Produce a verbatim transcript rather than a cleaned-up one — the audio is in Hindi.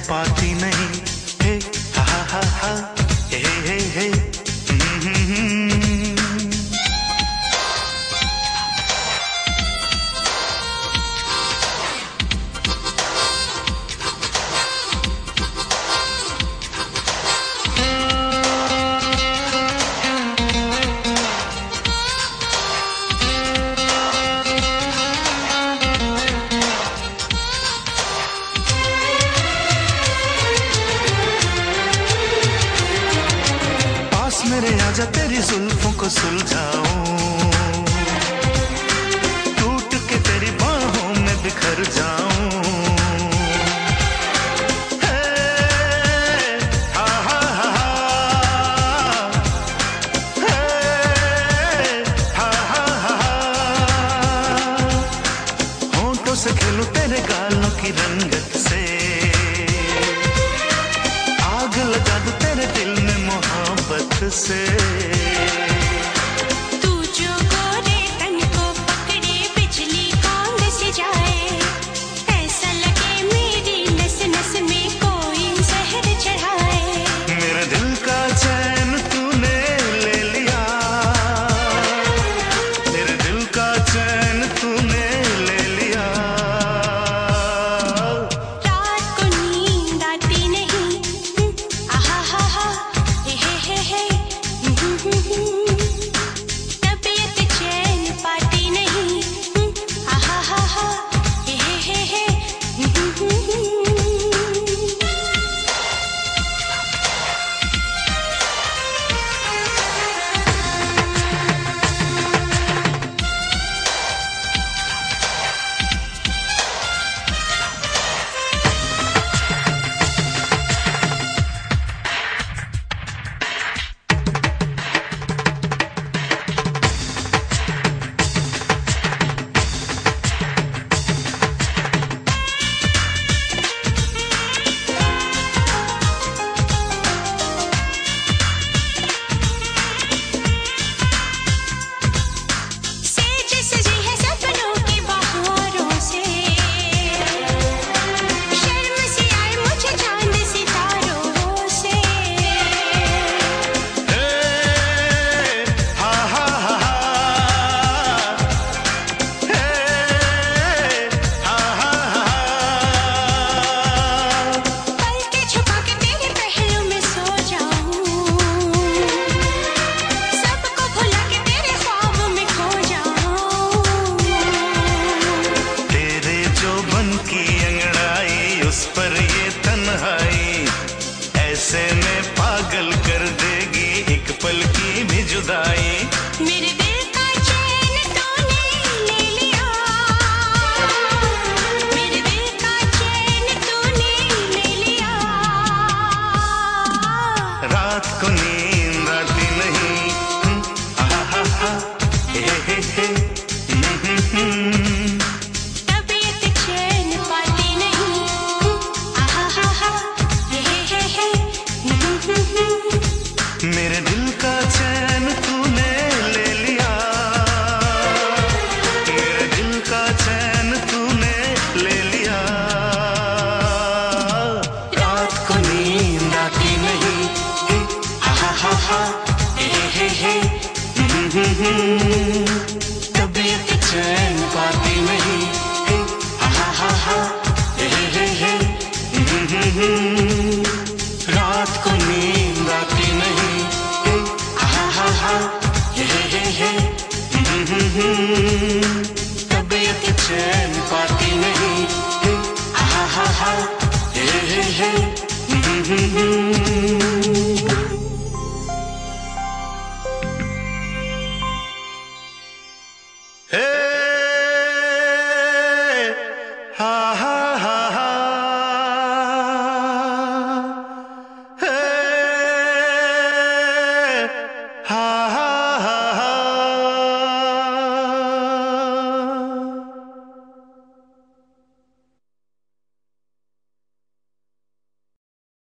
पाती नहीं। हे हा हा हा हा हे हे हे हम्म, हम्म, हम्म। मेरे आजा तेरी जुल्फों को सुलझाऊं, टूट के तेरी बाहों में बिखर जाऊं। हे हा हा हा हे हा हा हा होंठों से खेलूं तेरे गालों की रंगत से, आग लगा दूं तेरे दिल में मोहब्बत से। तू जो गोरे तन को पकड़े बिजली कौन से जाए, ऐसा लगे मेरी नस नस में कोई जहर चढ़ाए। मेरे दिल का चैन तूने ले लिया, मेरे दिल का चैन तूने ले लिया। रात को नींद आती नहीं, आहा हा हा हे हे हे तबीयत चैन पाती नहीं, आहा हा हा हे हे हे ऐसे में पागल कर देगी एक पल की भी जुदाई। मेरे दिल का चैन तूने ले लिया, मेरे दिल का चैन तूने ले लिया। रात को नींद आती नहीं, हा हा हा हे हे हे तबीयत चैन पाती नहीं, आहा हा हा हे हे हे मेरे दिल का चैन तूने ले लिया, मेरे दिल का चैन तूने ले लिया। रात को नींद आती नहीं, हा हा हा हे हे हे तबीयत चैन पाती